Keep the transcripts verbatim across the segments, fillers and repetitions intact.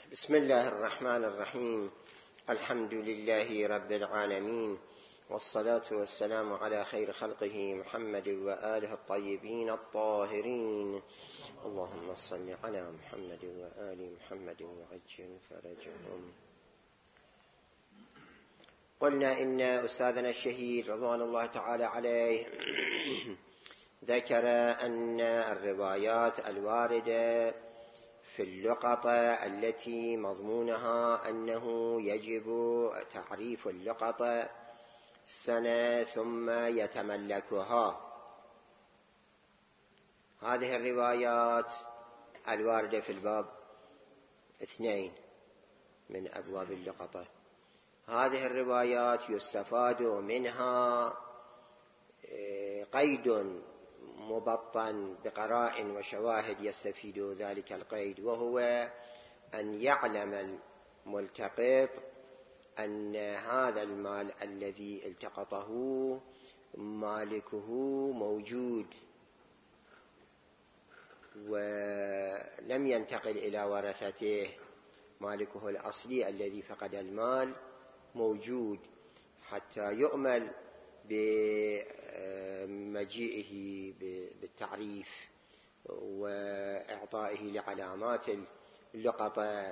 بسم الله الرحمن الرحيم. الحمد لله رب العالمين، والصلاة والسلام على خير خلقه محمد وآله الطيبين الطاهرين. اللهم صل على محمد وآل محمد وعجل فرجهم. قلنا إن أستاذنا الشهيد رضوان الله تعالى عليه ذكر أن الروايات الواردة في اللقطة التي مضمونها أنه يجب تعريف اللقطة سنة ثم يتملكها، هذه الروايات الواردة في الباب اثنين من أبواب اللقطة، هذه الروايات يستفاد منها قيد مبطن بقراء وشواهد يستفيد ذلك القيد، وهو أن يعلم الملتقط أن هذا المال الذي التقطه مالكه موجود ولم ينتقل إلى ورثته، مالكه الأصلي الذي فقد المال موجود، حتى يؤمل بمجيئه بالتعريف وإعطائه لعلامات اللقطة.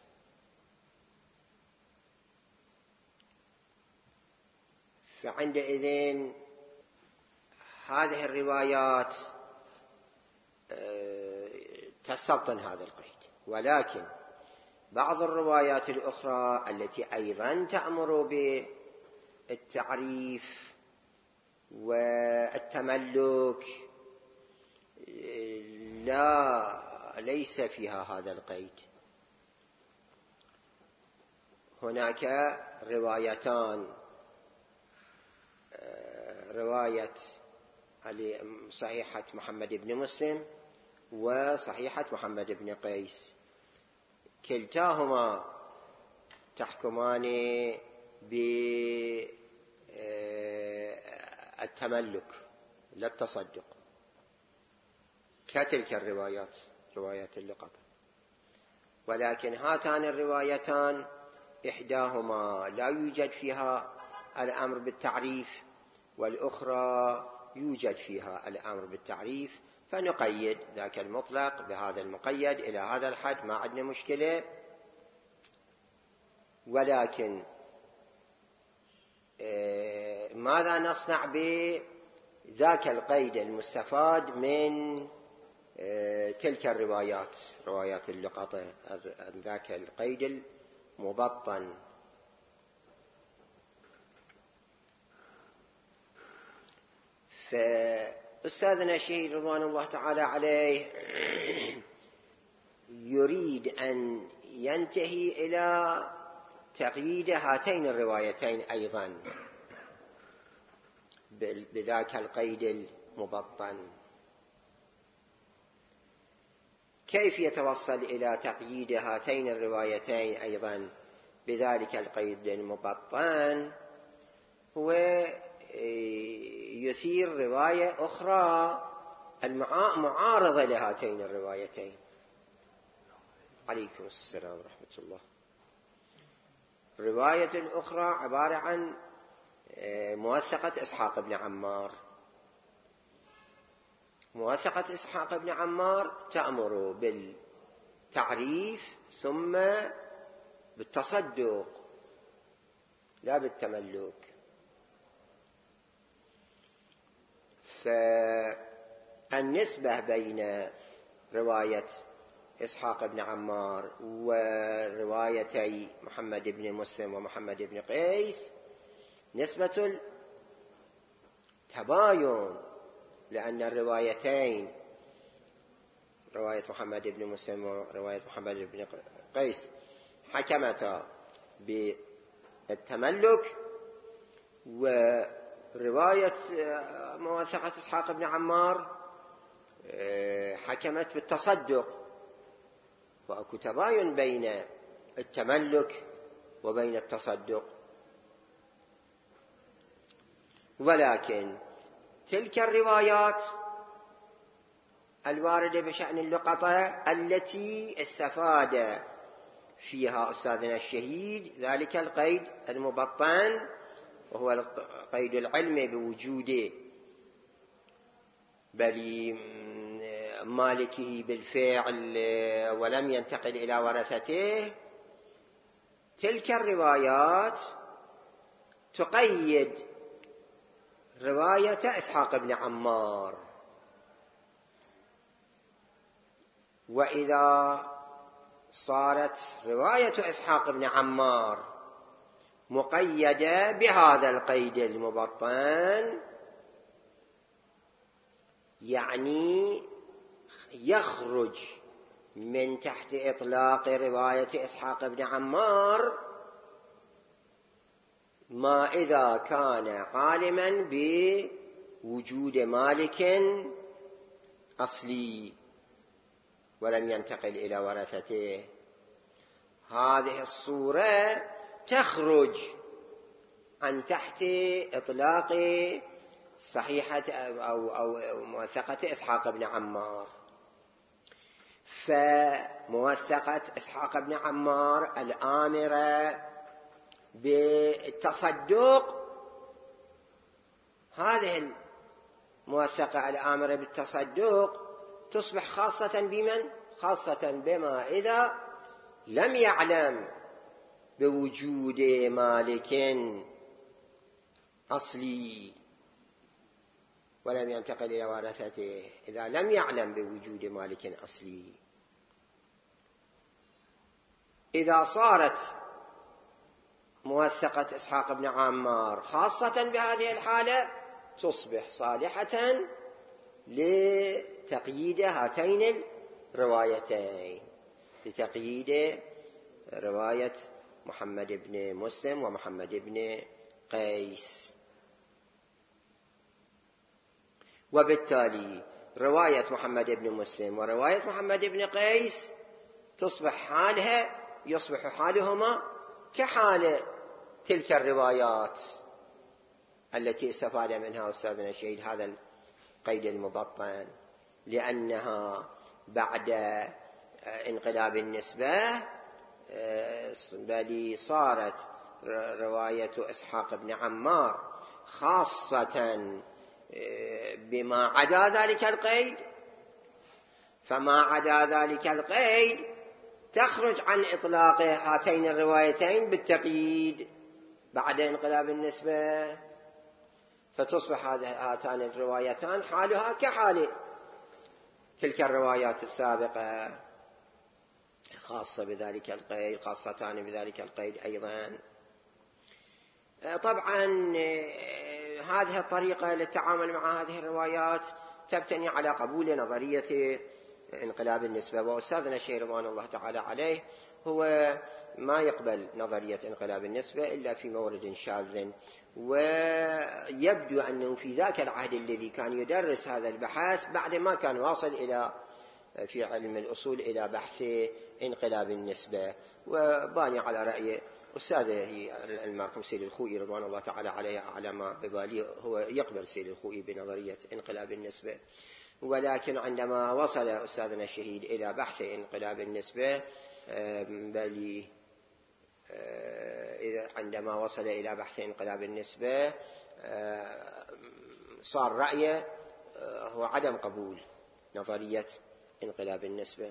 فعندئذ هذه الروايات تستبطن هذا القيد، ولكن بعض الروايات الأخرى التي أيضا تأمر بالتعريف والتملك لا ليس فيها هذا القيد. هناك روايتان، رواية صحيحة محمد بن مسلم وصحيحة محمد بن قيس، كلتاهما تحكمان بالتملك لا التصدق كتلك الروايات روايات اللقطة، ولكن هاتان الروايتان إحداهما لا يوجد فيها الأمر بالتعريف والأخرى يوجد فيها الأمر بالتعريف، فنقيد ذاك المطلق بهذا المقيد إلى هذا الحد، ما عندنا مشكلة. ولكن ماذا نصنع بذاك القيد المستفاد من تلك الروايات روايات اللقطة، ذاك القيد المبطن؟ فأستاذنا الشهيد رضوان الله تعالى عليه يريد أن ينتهي إلى تقييد هاتين الروايتين أيضا بذاك القيد المبطن. كيف يتوصل إلى تقييد هاتين الروايتين أيضا بذلك القيد المبطن؟ هو يثير رواية أخرى معارضة لهاتين الروايتين. عليكم السلام ورحمة الله. الرواية الأخرى عبارة عن موثقة إسحاق بن عمار. موثقة إسحاق بن عمار تأمر بالتعريف ثم بالتصدق لا بالتملك. فالنسبة بين رواية إسحاق بن عمار وروايتي محمد بن مسلم ومحمد بن قيس نسبة تباين، لأن الروايتين رواية محمد بن مسلم ورواية محمد بن قيس حكمتا بالتملك، ورواية موثقة إسحاق بن عمار حكمت بالتصدق، وأكو تباين بين التملك وبين التصدق. ولكن تلك الروايات الواردة بشأن اللقطة التي استفاد فيها أستاذنا الشهيد ذلك القيد المبطن، وهو القيد العلمي بوجوده بل مالكه بالفعل ولم ينتقل إلى ورثته. تلك الروايات تقيد رواية إسحاق بن عمار، وإذا صارت رواية إسحاق بن عمار مقيدة بهذا القيد المبطن يعني يخرج من تحت إطلاق رواية إسحاق بن عمار ما إذا كان عالما بوجود مالك أصلي ولم ينتقل إلى ورثته. هذه الصورة تخرج عن تحت إطلاق صحيحة أو, أو موثقة إسحاق بن عمار. فموثقة إسحاق بن عمار الآمرة بالتصدق، هذه الموثقة الآمرة بالتصدق تصبح خاصة بمن؟ خاصة بما إذا لم يعلم بوجود مالك أصلي ولم ينتقل إلى ورثته. إذا لم يعلم بوجود مالك أصلي، إذا صارت موثقة إسحاق بن عمار خاصة بهذه الحالة تصبح صالحة لتقييد هاتين الروايتين، لتقييد رواية محمد بن مسلم ومحمد بن قيس. وبالتالي رواية محمد بن مسلم ورواية محمد بن قيس تصبح حالها يصبح حالهما كحال تلك الروايات التي استفاد منها أستاذنا الشهيد هذا القيد المبطن، لأنها بعد انقلاب النسبة بل صارت رواية إسحاق بن عمار خاصة بما عدا ذلك القيد، فما عدا ذلك القيد تخرج عن إطلاق هاتين الروايتين بالتقييد بعد انقلاب النسبة، فتصبح هاتان الروايتان حالها كحال تلك الروايات السابقة خاصة بذلك القيد، خاصتان بذلك القيد أيضا. طبعا هذه الطريقة للتعامل مع هذه الروايات تبتني على قبول نظرية انقلاب النسبة، وأستاذنا الشيخ رضوان الله تعالى عليه هو ما يقبل نظرية انقلاب النسبة إلا في مورد شاذ، ويبدو أنه في ذاك العهد الذي كان يدرس هذا البحث بعد ما كان واصل إلى في علم الأصول إلى بحث انقلاب النسبة، وباني على رأي أستاذه المرحوم سيد الخوئي رضوان الله تعالى عليه على ما ببالي هو يقبل سيد الخوئي بنظرية انقلاب النسبة. ولكن عندما وصل أستاذنا الشهيد إلى بحث انقلاب النسبة بل عندما وصل إلى بحث انقلاب النسبة صار رأيه هو عدم قبول نظرية انقلاب النسبة.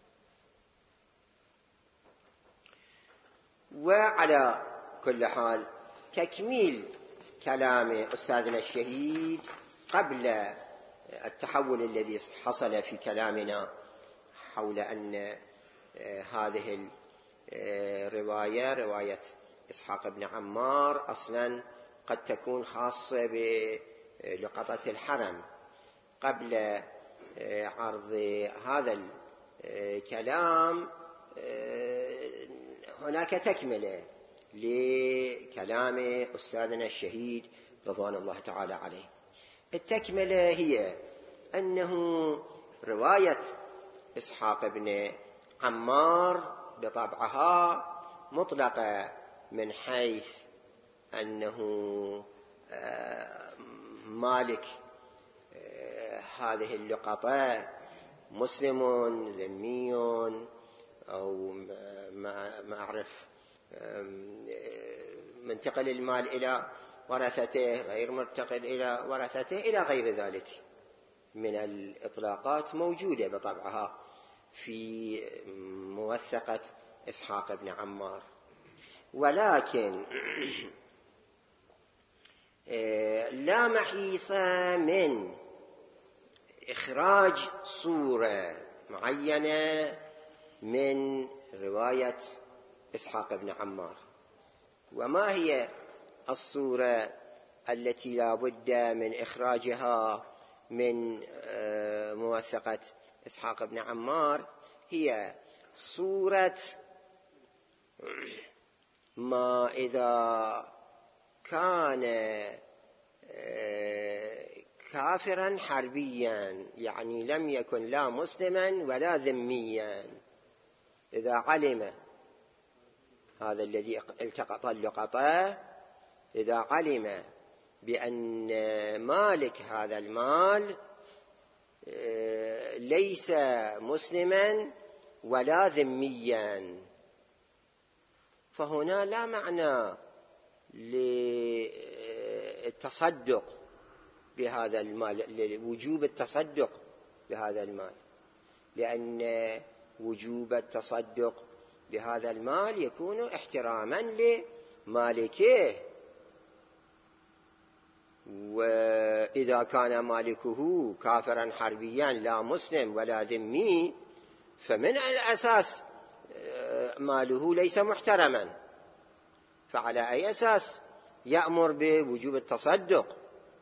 وعلى كل حال تكميل كلام أستاذنا الشهيد قبل التحول الذي حصل في كلامنا حول أن هذه الرواية رواية إسحاق بن عمار أصلا قد تكون خاصة بلقطة الحرم. قبل عرض هذا الكلام هناك تكملة لكلام أستاذنا الشهيد رضوان الله تعالى عليه. التكملة هي أنه رواية إسحاق بن عمار بطبعها مطلقة من حيث أنه مالك هذه اللقطة مسلم ذمي أو ما أعرف منتقل المال إلى ورثته غير منتقل إلى ورثته إلى غير ذلك من الإطلاقات موجودة بطبعها في موثقة إسحاق بن عمار. ولكن لا محيص من إخراج صورة معينة من رواية إسحاق بن عمار. وما هي الصورة التي لا بد من إخراجها من موثقة إسحاق بن عمار؟ هي صورة ما إذا كان كافرا حربيا، يعني لم يكن لا مسلما ولا ذميا. إذا علم هذا الذي التقط اللقطة، إذا علم بأن مالك هذا المال ليس مسلما ولا ذميا، فهنا لا معنى للتصدق بهذا المال، لوجوب التصدق بهذا المال، لأن وجوب التصدق بهذا المال يكون احتراما لمالكه. وإذا كان مالكه كافرا حربيا لا مسلم ولا ذمي، فمن الأساس ماله ليس محترما، فعلى أي أساس يأمر بوجوب التصدق؟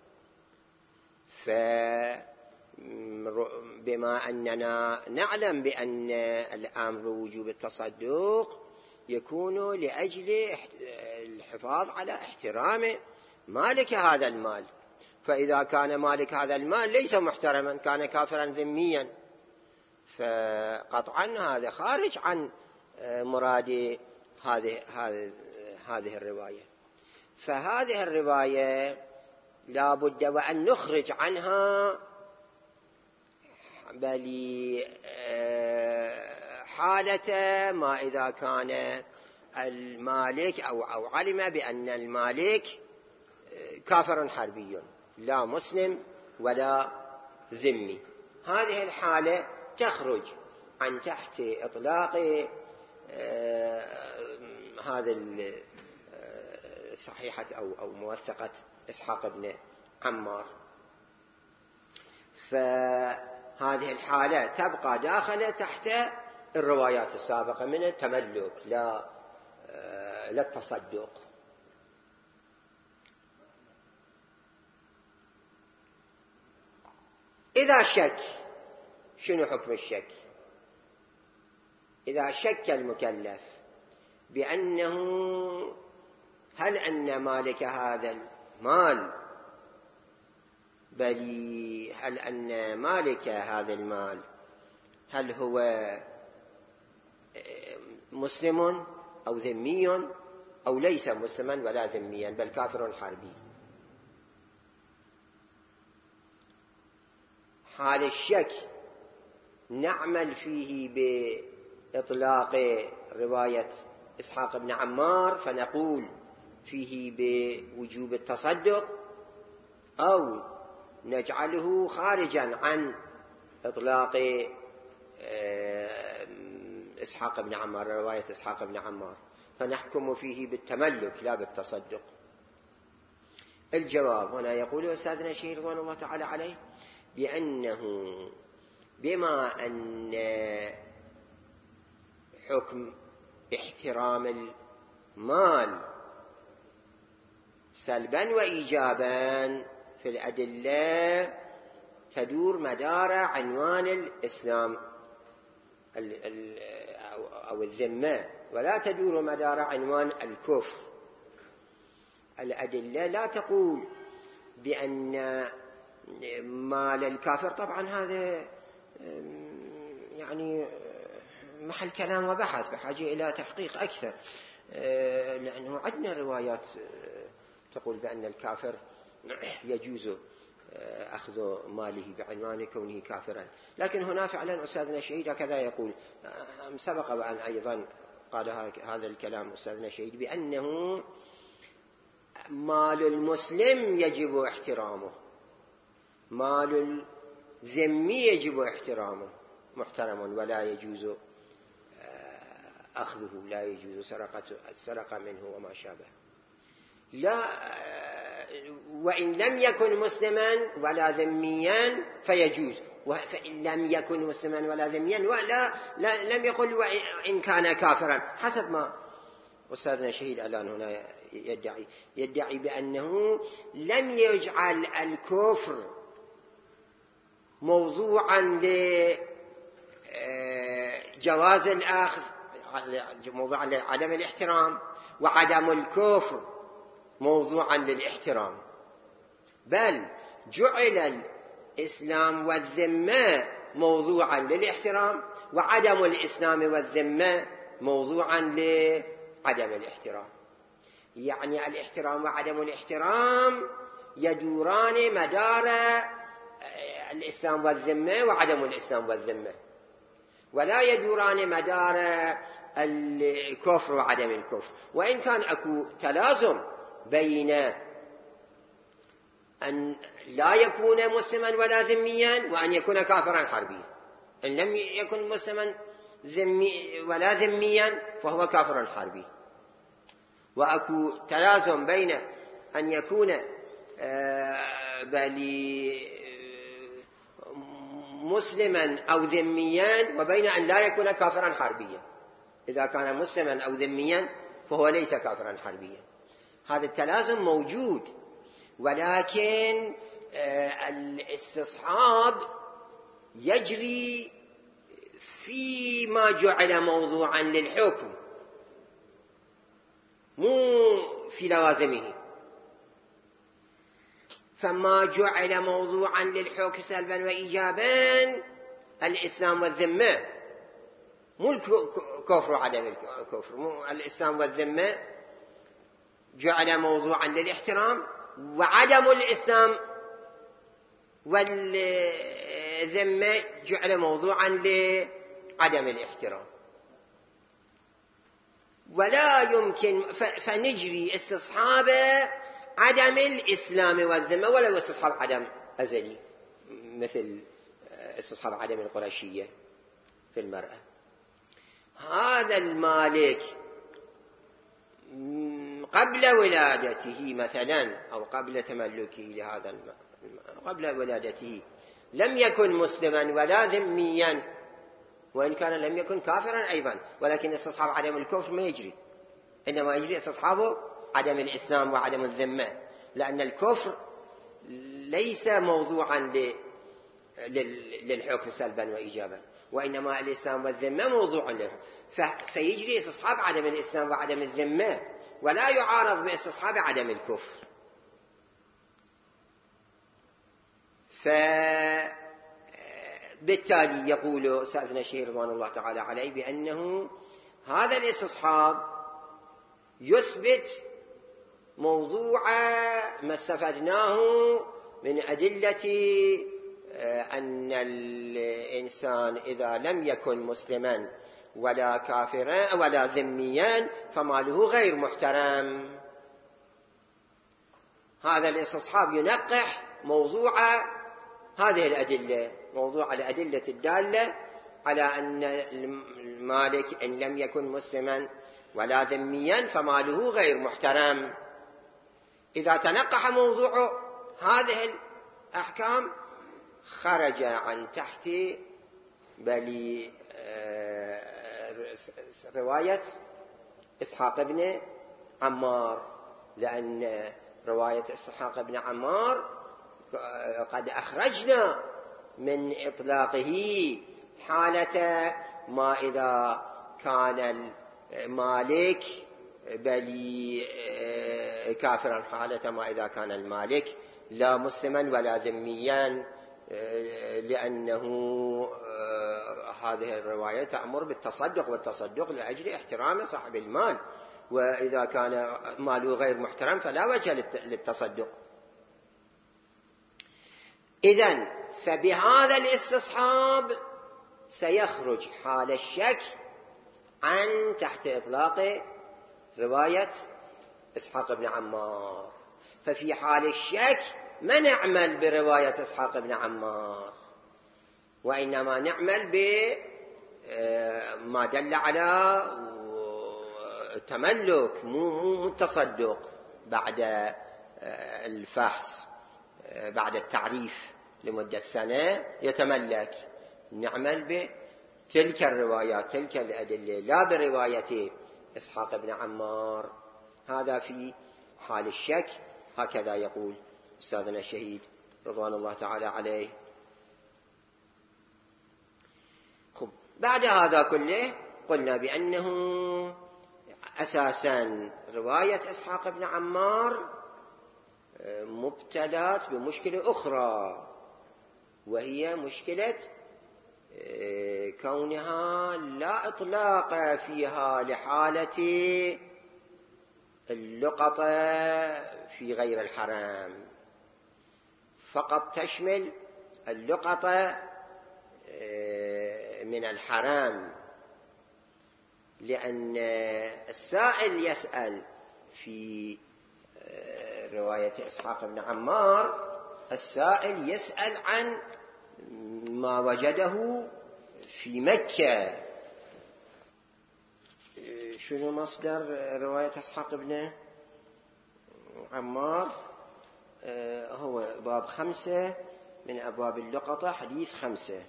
فبما أننا نعلم بأن الأمر بوجوب التصدق يكون لأجل الحفاظ على احترام مالك هذا المال، فإذا كان مالك هذا المال ليس محترما، كان كافرا ذميا، فقطعا هذا خارج عن مراد هذه هذه الرواية. فهذه الرواية لا بد وأن نخرج عنها بل حالة ما إذا كان المالك أو أو علم بأن المالك كافر حربي لا مسلم ولا ذمي. هذه الحالة تخرج عن تحت إطلاق هذا صحيحة أو أو موثقة إسحاق بن عمار. فهذه الحالة تبقى داخلة تحت الروايات السابقة من التملك لا لا التصدق. إذا شك، شنو حكم الشك؟ إذا شك المكلف بأنه هل أن مالك هذا المال بل هل أن مالك هذا المال هل هو مسلم أو ذمي أو ليس مسلما ولا ذميا بل كافر حربي، حال الشك نعمل فيه بإطلاق رواية إسحاق بن عمار فنقول فيه بوجوب التصدق، أو نجعله خارجا عن إطلاق إسحاق بن عمار، رواية إسحاق بن عمار، فنحكم فيه بالتملك لا بالتصدق. الجواب هنا يقول أستاذنا الشيخ رضوان الله تعالى عليه بأنه بما أن حكم احترام المال سلبا وإيجابا في الأدلة تدور مدار عنوان الإسلام أو الذمة، ولا تدور مدار عنوان الكفر. الأدلة لا تقول بأن مال الكافر، طبعا هذا يعني محل كلام وبحث بحاجة إلى تحقيق أكثر، لأنه عندنا روايات تقول بأن الكافر يجوز أخذ ماله بعنوان كونه كافرا. لكن هنا فعلا أستاذنا الشهيد هكذا يقول، سبق وأن أيضا قال هذا الكلام أستاذنا الشهيد بأنه مال المسلم يجب احترامه، مال الذمي يجب احترامه محترم ولا يجوز أخذه، لا يجوز سرقة السرقة منه وما شابه. لا، وإن لم يكن مسلما ولا ذميا فيجوز، وإن لم يكن مسلما ولا ذميا ولا لا لم يقل وإن كان كافرا، حسب ما أستاذنا الشهيد الآن هنا يدعي يدعي بأنه لم يجعل الكفر موضوعا لجواز الأخذ، موضوعا لعدم الاحترام، وعدم الكفر موضوعا للاحترام، بل جعل الإسلام والذمة موضوعا للاحترام، وعدم الإسلام والذمة موضوعا لعدم الاحترام. يعني الاحترام وعدم الاحترام يدوران مدار الإسلام والذمة وعدم الإسلام والذمة، ولا يدوران مدار الكفر وعدم الكفر. وإن كان أكو تلازم بين أن لا يكون مسلما ولا ذميا وأن يكون كافرا حربيا، إن لم يكن مسلما ذمي ولا ذميا فهو كافر حربي. وأكو تلازم بين أن يكون بل مسلما أو ذميا وبين أن لا يكون كافرا حربيا. إذا كان مسلما أو ذميا فهو ليس كافرا حربيا، هذا التلازم موجود. ولكن الاستصحاب يجري فيما جعل موضوعا للحكم، مو في لوازمه. فما جعل موضوعا للحكم سلبا وإيجابا الإسلام والذمة، مو الكفر وعدم الكفر، مو الإسلام والذمة جعل موضوعا للاحترام، وعدم الإسلام والذمة جعل موضوعا لعدم الاحترام. ولا يمكن فنجري استصحاب عدم الإسلام والذمة ولو استصحاب عدم أزلي، مثل استصحاب عدم القرشية في المرأة. هذا المالك قبل ولادته مثلا أو قبل تملكه لهذا المال، قبل ولادته لم يكن مسلما ولا ذميا، وإن كان لم يكن كافرا أيضا، ولكن استصحاب عدم الكفر ما يجري، إنما يجري استصحابه عدم الإسلام وعدم الذمة، لأن الكفر ليس موضوعا للحكم سلبا وإيجابا، وإنما الإسلام والذمة موضوع له. فيجري استصحاب عدم الإسلام وعدم الذمة ولا يعارض باستصحاب عدم الكفر. فبالتالي يقول سيدنا الشيخ رضوان الله تعالى عليه بأنه هذا الاستصحاب يثبت موضوع ما استفدناه من أدلة أن الإنسان إذا لم يكن مسلما ولا كافرا ولا ذميا فماله غير محترم. هذا الاستصحاب ينقح موضوع هذه الأدلة، موضوع الأدلة الدالة على أن المالك إن لم يكن مسلما ولا ذميا فماله غير محترم. إذا تنقح موضوع هذه الأحكام خرج عن تحت بل رواية إسحاق بن عمار، لأن رواية إسحاق بن عمار قد أخرجنا من إطلاقه حالة ما إذا كان المالك بل كافرا، حالة ما إذا كان المالك لا مسلما ولا ذميا، لأنه هذه الرواية تأمر بالتصدق، والتصدق لأجل احترام صاحب المال، وإذا كان ماله غير محترم فلا وجه للتصدق. إذن فبهذا الاستصحاب سيخرج حال الشك عن تحت إطلاق رواية إسحاق بن عمار. ففي حال الشك ما نعمل برواية إسحاق بن عمار، وإنما نعمل بما دل على تملك، مو التصدق بعد الفحص، بعد التعريف لمدة سنة يتملك. نعمل بتلك الروايات، تلك الأدلة، لا برواية إسحاق بن عمار. هذا في حال الشك، هكذا يقول أستاذنا الشهيد رضوان الله تعالى عليه. خب، بعد هذا كله قلنا بأنه أساسا رواية إسحاق بن عمار مبتلات بمشكلة أخرى، وهي مشكلة كونها لا إطلاق فيها لحالة اللقطة في غير الحرام، فقط تشمل اللقطة من الحرام. لأن السائل يسأل في رواية إسحاق بن عمار، السائل يسأل عن ما وجده في مكة. شنو مصدر رواية إسحاق بن عمار؟ هو باب خمسة من أبواب اللقطة، حديث خمسة.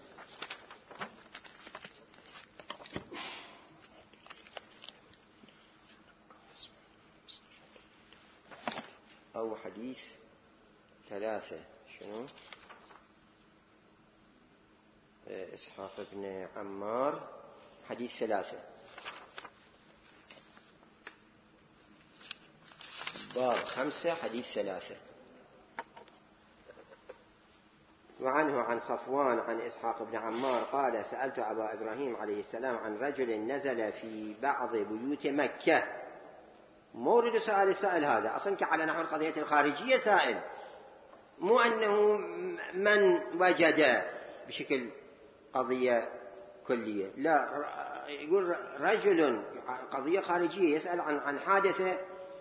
أو حديث ثلاثة. شنو؟ إسحاق بن عمار حديث ثلاثة، باب خمسة حديث ثلاثة. وعنه عن صفوان عن إسحاق بن عمار قال: سألت أبا إبراهيم عليه السلام عن رجل نزل في بعض بيوت مكة. مورد سؤال السائل هذا أصلا على نحو القضية الخارجية سائل، مو أنه من وجد بشكل قضية كلية، لا، يقول رجل قضية خارجية يسأل عن عن حادثة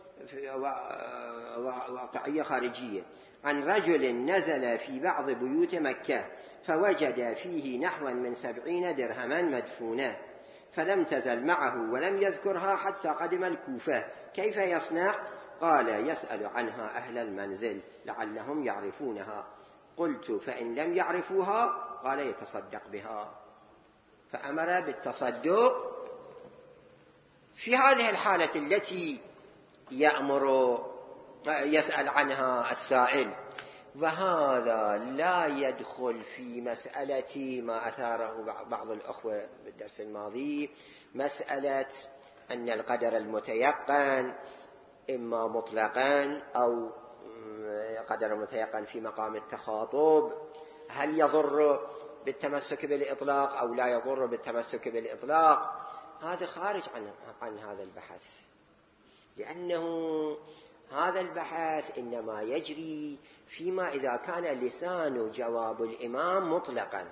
واقعية خارجية، عن رجل نزل في بعض بيوت مكة فوجد فيه نحوا من سبعين درهما مدفونة، فلم تزل معه ولم يذكرها حتى قدم الكوفة، كيف يصنع؟ قال: يسأل عنها أهل المنزل لعلهم يعرفونها. قلت: فإن لم يعرفوها؟ قال: يتصدق بها. فأمر بالتصدق في هذه الحالة التي يأمر يسأل عنها السائل. وهذا لا يدخل في مسألة ما أثاره بعض الأخوة بالدرس الماضي، مسألة أن القدر المتيقن إما مطلقا أو قدر متيقن في مقام التخاطب، هل يضر بالتمسك بالإطلاق أو لا يضر بالتمسك بالإطلاق؟ هذا خارج عن, عن هذا البحث، لأنه هذا البحث إنما يجري فيما إذا كان لسان جواب الإمام مطلقا،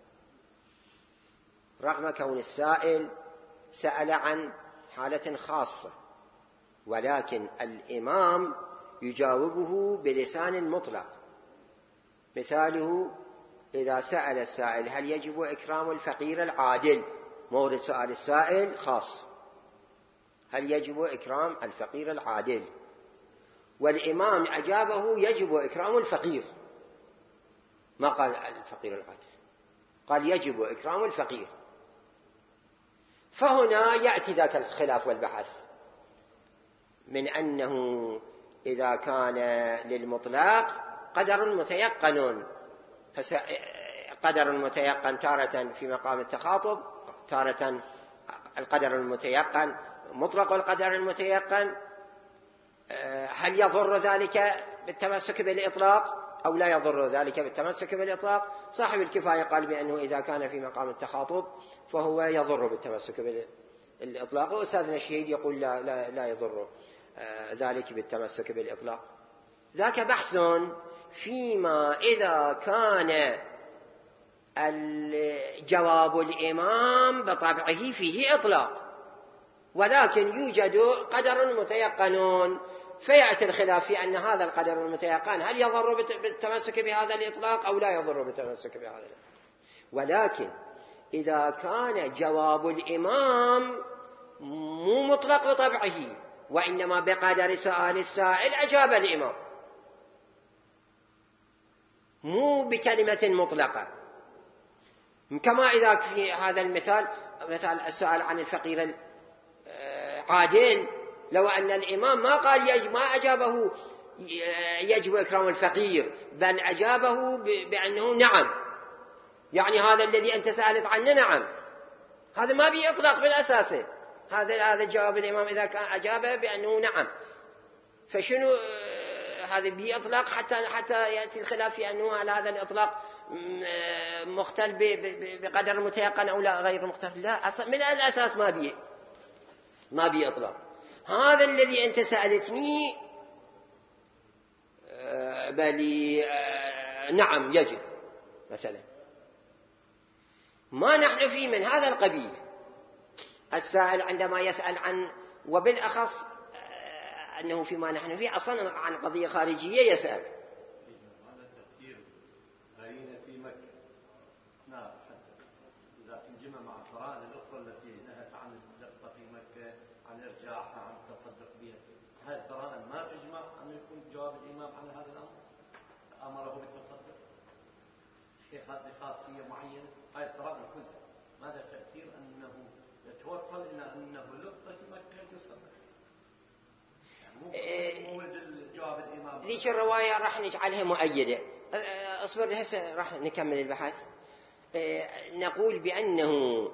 رغم كون السائل سأل عن حالة خاصة، ولكن الإمام يجاوبه بلسان مطلق. مثاله: إذا سأل السائل: هل يجب إكرام الفقير العادل؟ مورد سؤال السائل خاص، هل يجب إكرام الفقير العادل؟ والإمام أجابه: يجب إكرام الفقير، ما قال الفقير العادل، قال يجب إكرام الفقير. فهنا يأتي ذاك الخلاف والبحث من أنه إذا كان للمطلق قدر متيقن، قدر متيقن تارة في مقام التخاطب، تارة القدر المتيقن مطلق القدر المتيقن، هل يضر ذلك بالتمسك بالإطلاق أو لا يضر ذلك بالتمسك بالإطلاق؟ صاحب الكفاية قال بأنه إذا كان في مقام التخاطب فهو يضر بالتمسك بالإطلاق، وأستاذنا الشهيد يقول لا, لا, لا يضر ذلك بالتمسك بالإطلاق. ذاك بحث فيما إذا كان جواب الإمام بطبعه فيه إطلاق، ولكن يوجد قدر متيقن، فيأتي الخلاف في أن هذا القدر المتيقن هل يضر بالتمسك بهذا الإطلاق أو لا يضر بالتمسك بهذا الإطلاق. ولكن إذا كان جواب الإمام مو مطلق بطبعه وإنما بقدر سؤال السائل أجاب الإمام، مو بكلمة مطلقة، كما إذا في هذا المثال مثال السؤال عن الفقير العادل، لو أن الإمام ما قال ما أجابه يجب إكرام الفقير، بل أجابه بأنه نعم، يعني هذا الذي أنت سألت عنه نعم، هذا ما بي إطلاق بالأساس، هذا هذا جواب الإمام إذا كان أجابه بأنه نعم، فشنو هذا بي إطلاق حتى حتى يأتي الخلاف في أنه على هذا الإطلاق مختل بقدر متيقن أو لا غير مختل. لا، من الأساس ما بي ما بي إطلاق. هذا الذي أنت سألتني بل نعم يجب مثلا، ما نحن فيه من هذا القبيل. السائل عندما يسأل عن، وبالأخص أنه فيما نحن فيه أصلا عن قضية خارجية يسأل، هذا التفكير غرينا في مكة، نعم، حتى إذا تنجمع مع القرائن الأخرى التي نهت عن اللقطة في مكة، عن إرجاعها، عن التصدق بها، هذه القرائن ما تجمع أن يكون جواب الإمام عن هذا الأمر، أمره بالتصدق. شيء هذه خاصية معينة، هذه القرائن كلها ماذا التأثير أنه يتوصل إلى أنه لقطة في مكة تصدق، ذيك الرواية راح نجعلها مؤيدة. أصبر هسه راح نكمل البحث. نقول بأنه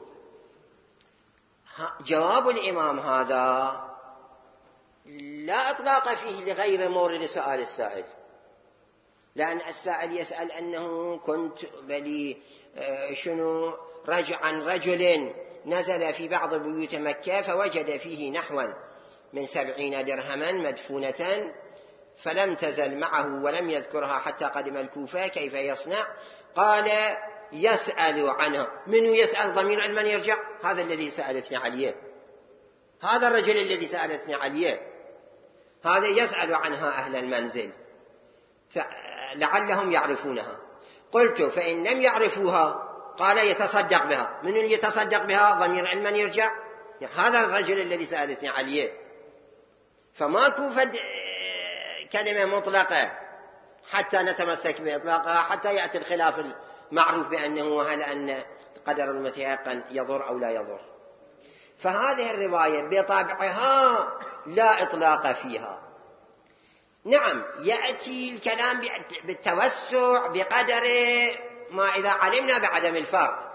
جواب الإمام هذا لا إطلاق فيه لغير مورد سؤال السائل، لأن السائل يسأل أنه كنت بلي شنو رجع عن رجل نزل في بعض بيوت مكة فوجد فيه نحوا من سبعين درهما مدفونة فلم تزل معه ولم يذكرها حتى قدم الكوفة، كيف يصنع؟ قال يسأل عنها. من يسأل؟ ضمير من يرجع؟ هذا الذي سألتني عليه، هذا الرجل الذي سألتني عليه، هذا يسأل عنها أهل المنزل لعلهم يعرفونها. قلت فإن لم يعرفوها قال يتصدق بها. من يتصدق بها؟ ضمير من يرجع؟ هذا الرجل الذي سألتني عليه. فما كوفد كلمة مطلقة حتى نتمسك بإطلاقها، حتى يأتي الخلاف المعروف بأنه هل أن قدر المتيقن يضر أو لا يضر. فهذه الرواية بطبعها لا إطلاق فيها. نعم، يأتي الكلام بالتوسع بقدر ما إذا علمنا بعدم الفرق،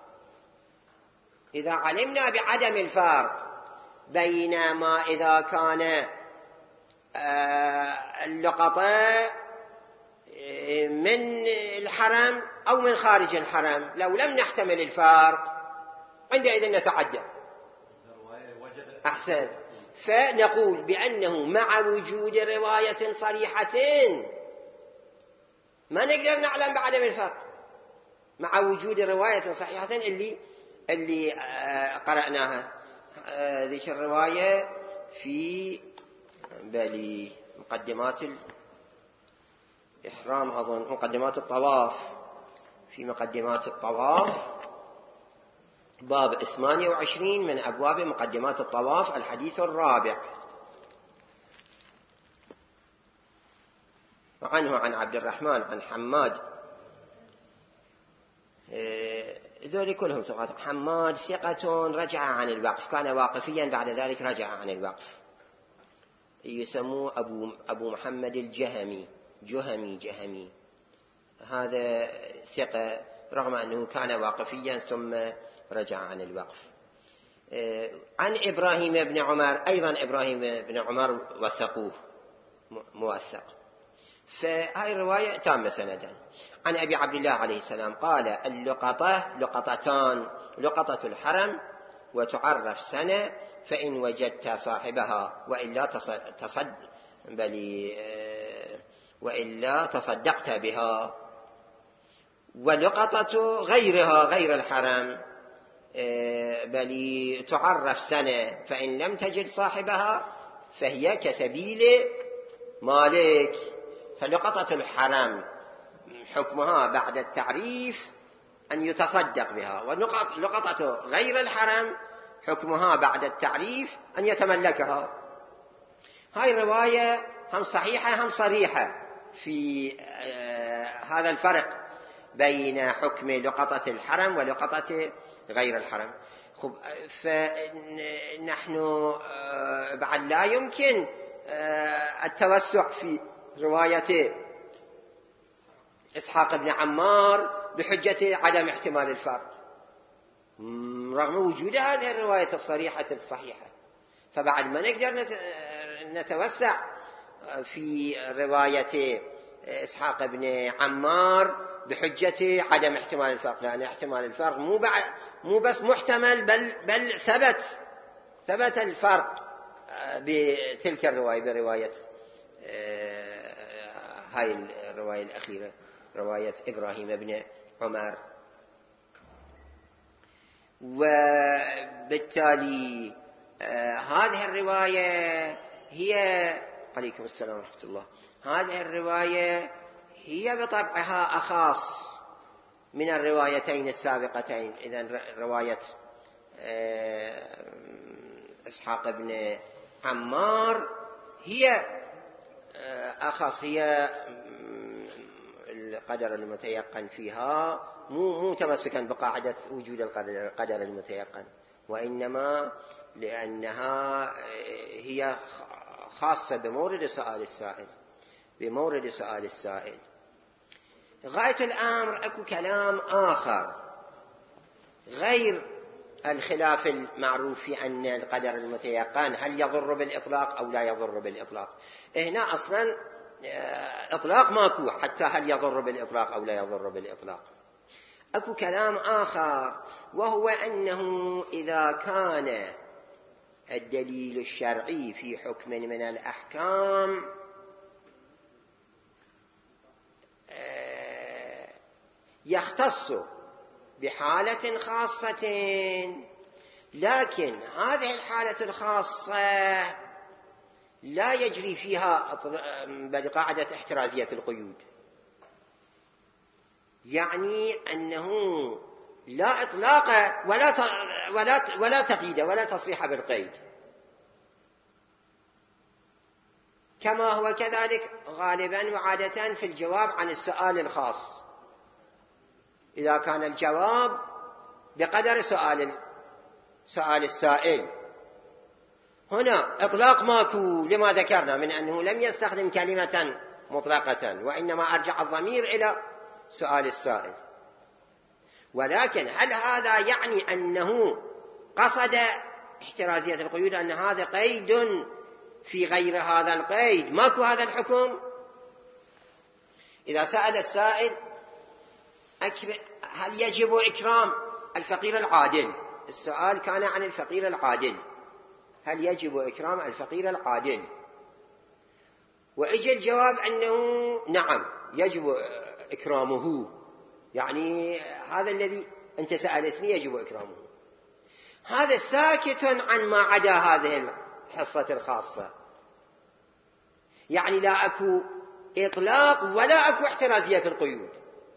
إذا علمنا بعدم الفرق بين ما إذا كان اللقطة من الحرم أو من خارج الحرم، لو لم نحتمل الفرق عندئذ نتعدى. أحسن. فنقول بأنه مع وجود رواية صريحة ما نقدر نعلم بعدم الفرق، مع وجود رواية صحيحة اللي اللي قرأناها. ذيك الرواية في بالي مقدمات الإحرام أظن، مقدمات الطواف، في مقدمات الطواف باب ثمانية وعشرين من أبواب مقدمات الطواف، الحديث الرابع، عنه عن عبد الرحمن عن حماد، ذولي كلهم ثقات. حماد ثقة رجع عن الوقف، كان واقفيا بعد ذلك رجع عن الوقف، يسموه أبو, أبو محمد الجهمي، جهمي جهمي. هذا ثقة رغم أنه كان واقفيا ثم رجع عن الوقف. عن إبراهيم بن عمر أيضا، إبراهيم بن عمر وثقوه موثق، فهذه الرواية تامة سندا. عن أبي عبد الله عليه السلام قال اللقطة لقطتان، لقطة الحرم وتعرف سنة، فإن وجدت صاحبها وإلا تصد بل وإلا تصدقت بها. ولقطة غيرها غير الحرم بل تعرف سنة، فإن لم تجد صاحبها فهي كسبيل مالك. فلقطة الحرم حكمها بعد التعريف أن يتصدق بها، ولقطة غير الحرم حكمها بعد التعريف أن يتملكها. هاي الرواية هم صحيحة هم صريحة في هذا الفرق بين حكم لقطة الحرم ولقطة غير الحرم. خب فنحن بعد لا يمكن التوسع في رواية إسحاق بن عمار بحجة عدم احتمال الفرق رغم وجود هذه الرواية الصريحة الصحيحة. فبعد ما نقدر نتوسع في رواية إسحاق بن عمار بحجة عدم احتمال الفرق، لأن احتمال الفرق مو بعد مو بس محتمل بل بل ثبت ثبت الفرق بتلك الرواية برواية هاي الرواية الأخيرة، رواية إبراهيم بن عمر. وبالتالي هذه الرواية هي عليكم السلام ورحمة الله هذه الرواية هي بطبعها أخاص من الروايتين السابقتين. إذن رواية إسحاق بن عمار هي أخاص، هي القدر المتيقن فيها، مو مو تمسكا بقاعدة وجود القدر القدر المتيقن، وإنما لأنها هي خاصة بمورد سؤال السائل بمورد سؤال السائل. غاية الأمر أكو كلام آخر غير الخلاف المعروف في أن القدر المتيقن هل يضر بالإطلاق أو لا يضر بالإطلاق. هنا أصلا إطلاق ماكو حتى هل يضر بالإطلاق أو لا يضر بالإطلاق. أكو كلام آخر وهو أنه إذا كان الدليل الشرعي في حكم من الأحكام يختص بحالة خاصة، لكن هذه الحالة الخاصة لا يجري فيها بقاعدة احترازية القيود، يعني أنه لا إطلاق ولا ولا ولا تقييد ولا تصريح بالقيد، كما هو كذلك غالبا وعادة في الجواب عن السؤال الخاص. إذا كان الجواب بقدر سؤال سؤال السائل، هنا إطلاق ماكو لما ذكرنا من أنه لم يستخدم كلمة مطلقة، وإنما أرجع الضمير إلى سؤال السائل. ولكن هل هذا يعني أنه قصد احترازية القيود، أن هذا قيد في غير هذا القيد ماكو هذا الحكم؟ إذا سأل السائل هل يجب إكرام الفقير العادل، السؤال كان عن الفقير العادل، هل يجب إكرام الفقير العادل، وإجى الجواب أنه نعم يجب إكرامه، يعني هذا الذي أنت سألتني يجب إكرامه. هذا ساكت عن ما عدا هذه الحصة الخاصة، يعني لا أكو إطلاق ولا أكو احترازية القيود،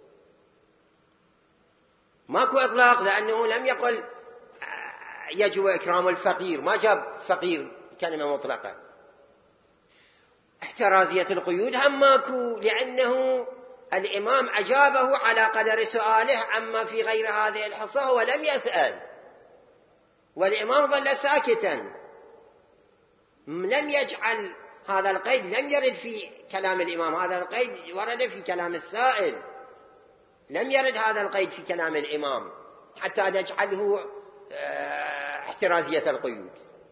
ماكو إطلاق لأنه لم يقل يجب إكرام الفقير، ما جاب فقير كلمة مطلقة. احترازية القيود هم ماكو لأنه الإمام أجابه على قدر سؤاله عما في غير هذه الحصة ولم يسأل، والإمام ظل ساكتا، لم يجعل هذا القيد، لم يرد في كلام الإمام، هذا القيد ورد في كلام السائل، لم يرد هذا القيد في كلام الإمام حتى نجعله احترازية القيود.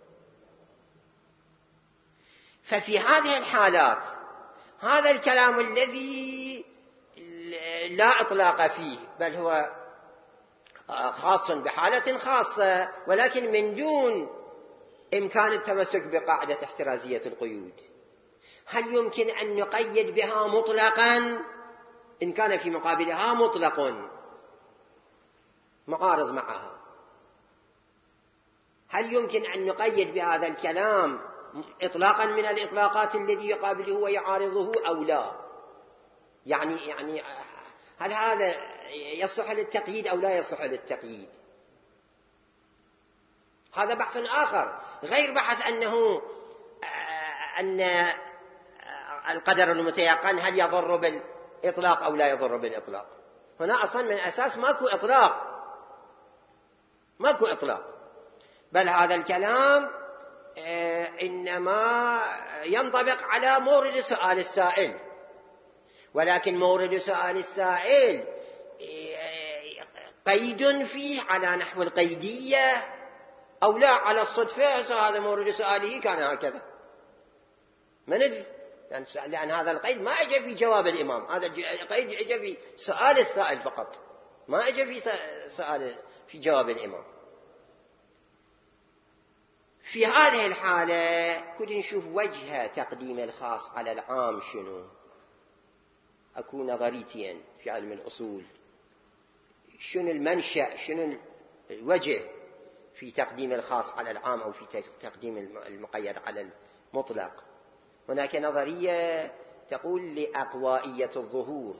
ففي هذه الحالات هذا الكلام الذي لا إطلاق فيه بل هو خاص بحالة خاصة، ولكن من دون إمكان التمسك بقاعدة احترازية القيود، هل يمكن أن نقيد بها مطلقا إن كان في مقابلها مطلق معارض معها؟ هل يمكن أن نقيد بهذا الكلام إطلاقا من الإطلاقات الذي يقابله ويعارضه أو لا؟ يعني يعني هل هذا يصح للتقييد أو لا يصح للتقييد؟ هذا بحث آخر غير بحث أنه أن القدر المتيقن هل يضر بالإطلاق أو لا يضر بالإطلاق. هنا أصلا من أساس ماكو إطلاق، ماكو إطلاق، بل هذا الكلام إنما ينطبق على مورد سؤال السائل، ولكن مورد سؤال السائل قيد فيه على نحو القيدية أو لا على الصدفة. هذا مورد سؤاله كان هكذا، ما ندري، لأن هذا القيد ما أجى في جواب الإمام، هذا القيد أجى في سؤال السائل فقط، ما أجى في سؤال في جواب الإمام. في هذه الحالة كنت نشوف وجه تقديم الخاص على العام شنو. أكون نظريتين في علم الأصول، شنو المنشأ، شنو الوجه في تقديم الخاص على العام أو في تقديم المقيد على المطلق. هناك نظرية تقول لأقوائية الظهور،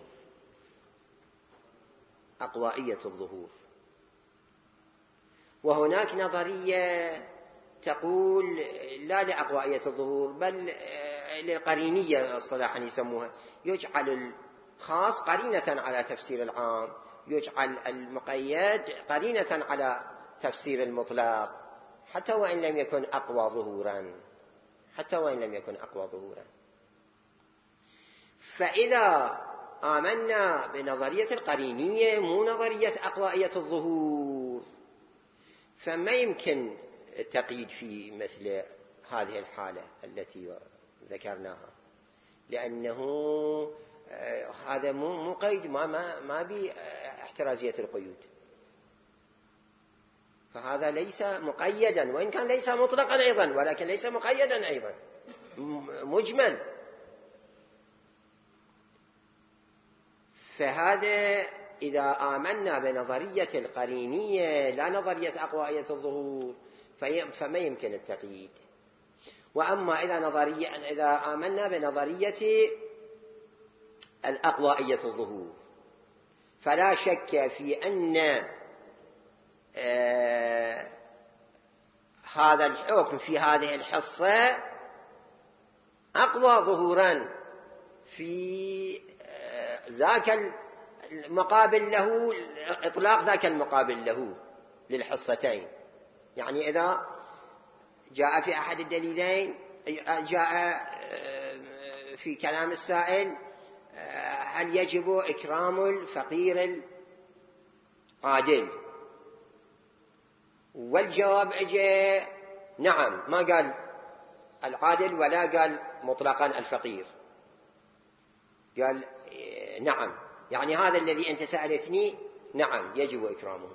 أقوائية الظهور، وهناك نظرية تقول لا لأقوائية الظهور بل للقرينية اصطلاحا يسموها، يجعل الخاص قرينة على تفسير العام، يجعل المقيد قرينة على تفسير المطلق، حتى وإن لم يكن أقوى ظهورا، حتى وإن لم يكن أقوى ظهورا. فإذا آمنا بنظرية القرينية مو نظرية أقوائية الظهور، فما يمكن التقييد في مثل هذه الحالة التي ذكرناها، لأنه هذا مو قيد، ما ما ما باحترازية القيود، فهذا ليس مقيدا، وإن كان ليس مطلقا أيضا، ولكن ليس مقيدا أيضا، مجمل. فهذا إذا آمنا بنظرية القرينية لا نظرية أقوائية الظهور فما يمكن التقييد. وأما إذا نظرية إذا آمنا بنظرية الأقوائية الظهور فلا شك في أن آه هذا الحكم في هذه الحصة أقوى ظهورا في آه ذاك المقابل له، إطلاق ذاك المقابل له للحصتين. يعني إذا جاء في أحد الدليلين، جاء في كلام السائل هل يجب إكرام الفقير العادل، والجواب أجى نعم، ما قال العادل ولا قال مطلقا الفقير، قال نعم، يعني هذا الذي أنت سألتني نعم يجب إكرامه.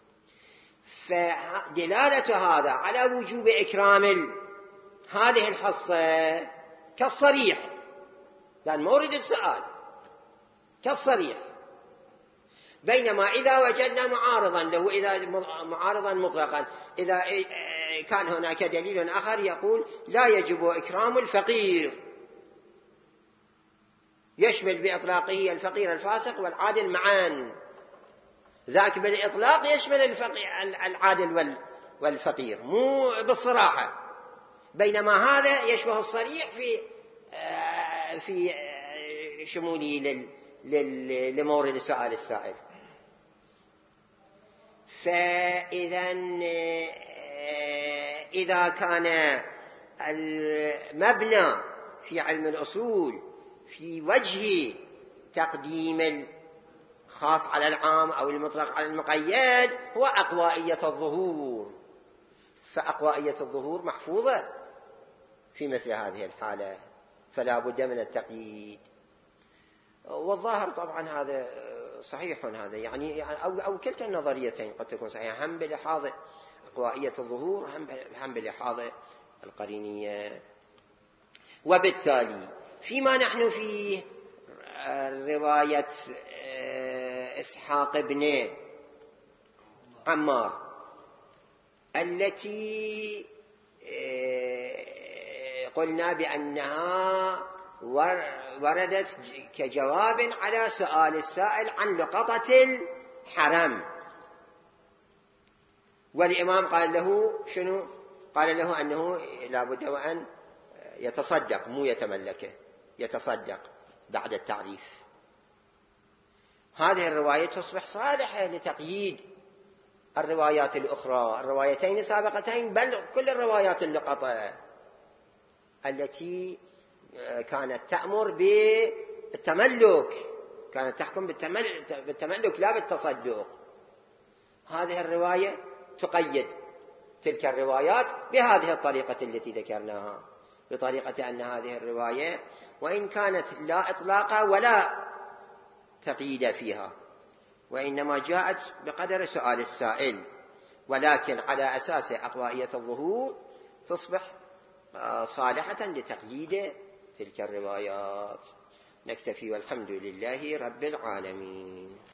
فدلالة هذا على وجوب إكرام هذه الحصة كالصريح، لأن مورد السؤال كالصريح. بينما إذا وجدنا معارضا له، إذا معارضا مطلقا، إذا كان هناك دليل آخر يقول لا يجب إكرام الفقير، يشمل بإطلاقه الفقير الفاسق والعادل معا، ذاك بالإطلاق يشمل العادل والفقير مو بالصراحة، بينما هذا يشبه الصريح في في شموله لمورد سؤال السائل. فإذا إذا كان المبنى في علم الأصول في وجه تقديم الخاص على العام أو المطلق على المقيد هو أقوائية الظهور، فأقوائية الظهور محفوظة في مثل هذه الحالة، فلا بد من التقييد. والظاهر طبعا هذا صحيح، هذا يعني أو, أو كلتا النظريتين قد تكون صحيحة، هم بلحاظ أقوائية الظهور هم بلحاظ القرينية. وبالتالي فيما نحن فيه رواية إسحاق بن عمار التي قلنا بأنها وردت كجواب على سؤال السائل عن لقطة الحرم، والإمام قال له شنو؟ قال له أنه لا بد وأن يتصدق، مو يتملكه، يتصدق بعد التعريف. هذه الرواية تصبح صالحة لتقييد الروايات الأخرى، الروايتين السابقتين، بل كل الروايات اللقطة التي كانت تأمر بالتملك، كانت تحكم بالتملك لا بالتصدق. هذه الرواية تقيد تلك الروايات بهذه الطريقة التي ذكرناها، بطريقة أن هذه الرواية وإن كانت لا إطلاق ولا تقييد فيها، وإنما جاءت بقدر سؤال السائل، ولكن على أساس عقوائية الظهور تصبح صالحة لتقييد تلك الروايات. نكتفي والحمد لله رب العالمين.